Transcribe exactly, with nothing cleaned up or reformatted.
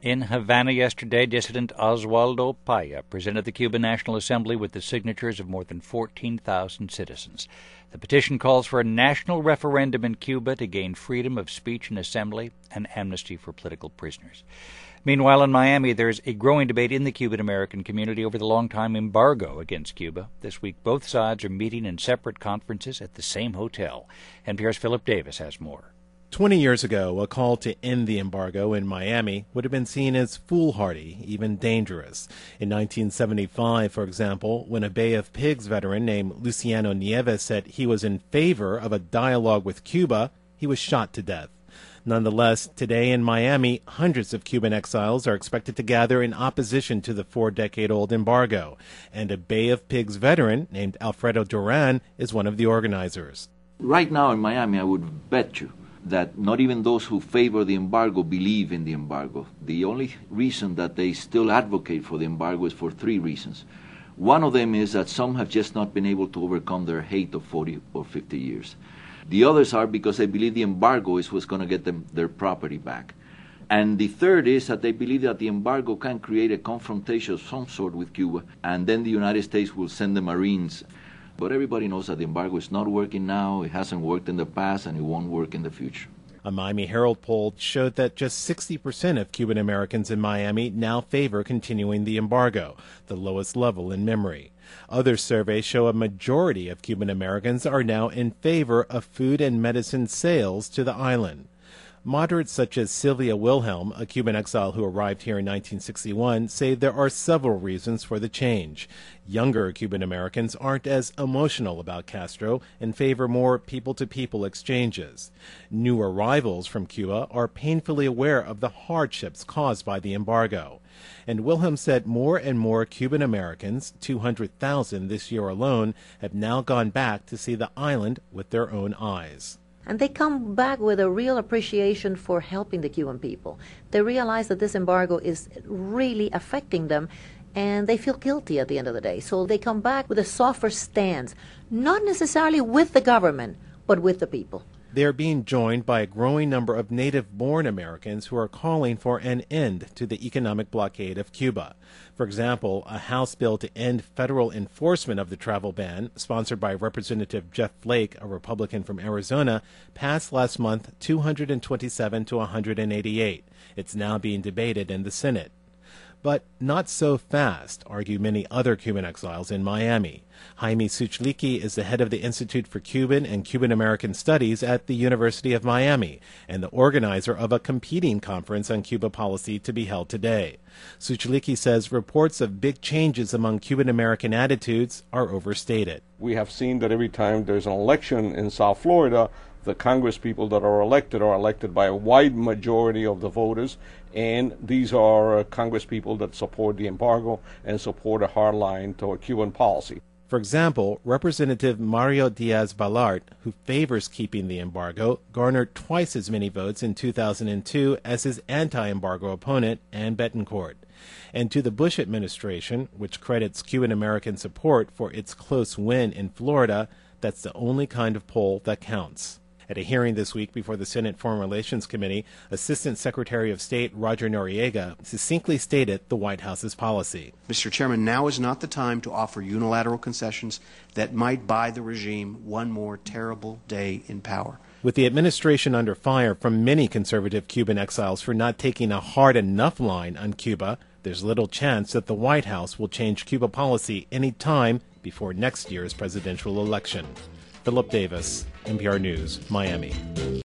In Havana yesterday, dissident Oswaldo Paya presented the Cuban National Assembly with the signatures of more than fourteen thousand citizens. The petition calls for a national referendum in Cuba to gain freedom of speech and assembly and amnesty for political prisoners. Meanwhile, in Miami, there's a growing debate in the Cuban-American community over the long-time embargo against Cuba. This week, both sides are meeting in separate conferences at the same hotel. N P R's Philip Davis has more. Twenty years ago, a call to end the embargo in Miami would have been seen as foolhardy, even dangerous. In nineteen seventy-five, for example, when a Bay of Pigs veteran named Luciano Nieves said he was in favor of a dialogue with Cuba, he was shot to death. Nonetheless, today in Miami, hundreds of Cuban exiles are expected to gather in opposition to the four-decade-old embargo, and a Bay of Pigs veteran named Alfredo Duran is one of the organizers. Right now in Miami, I would bet you that not even those who favor the embargo believe in the embargo. The only reason that they still advocate for the embargo is for three reasons. One of them is that some have just not been able to overcome their hate of forty or fifty years. The others are because they believe the embargo is what's going to get them their property back. And the third is that they believe that the embargo can create a confrontation of some sort with Cuba, and then the United States will send the Marines. But everybody knows that the embargo is not working now, it hasn't worked in the past, and it won't work in the future. A Miami Herald poll showed that just sixty percent of Cuban Americans in Miami now favor continuing the embargo, the lowest level in memory. Other surveys show a majority of Cuban Americans are now in favor of food and medicine sales to the island. Moderates such as Sylvia Wilhelm, a Cuban exile who arrived here in nineteen sixty-one, say there are several reasons for the change. Younger Cuban Americans aren't as emotional about Castro and favor more people-to-people exchanges. New arrivals from Cuba are painfully aware of the hardships caused by the embargo. And Wilhelm said more and more Cuban Americans, two hundred thousand this year alone, have now gone back to see the island with their own eyes. And they come back with a real appreciation for helping the Cuban people. They realize that this embargo is really affecting them, and they feel guilty at the end of the day. So they come back with a softer stance, not necessarily with the government, but with the people. They are being joined by a growing number of native-born Americans who are calling for an end to the economic blockade of Cuba. For example, a House bill to end federal enforcement of the travel ban, sponsored by Representative Jeff Flake, a Republican from Arizona, passed last month two hundred twenty-seven to one hundred eighty-eight. It's now being debated in the Senate. But not so fast, argue many other Cuban exiles in Miami. Jaime Suchlicky is the head of the Institute for Cuban and Cuban-American Studies at the University of Miami and the organizer of a competing conference on Cuba policy to be held today. Suchlicky says reports of big changes among Cuban-American attitudes are overstated. We have seen that every time there's an election in South Florida, the Congress people that are elected are elected by a wide majority of the voters, and these are uh, Congress people that support the embargo and support a hard line toward Cuban policy. For example, Representative Mario Diaz-Balart, who favors keeping the embargo, garnered twice as many votes in two thousand two as his anti-embargo opponent, Ann Betancourt. And to the Bush administration, which credits Cuban-American support for its close win in Florida, that's the only kind of poll that counts. At a hearing this week before the Senate Foreign Relations Committee, Assistant Secretary of State Roger Noriega succinctly stated the White House's policy. Mister Chairman, now is not the time to offer unilateral concessions that might buy the regime one more terrible day in power. With the administration under fire from many conservative Cuban exiles for not taking a hard enough line on Cuba, there's little chance that the White House will change Cuba policy any time before next year's presidential election. Philip Davis, N P R News, Miami.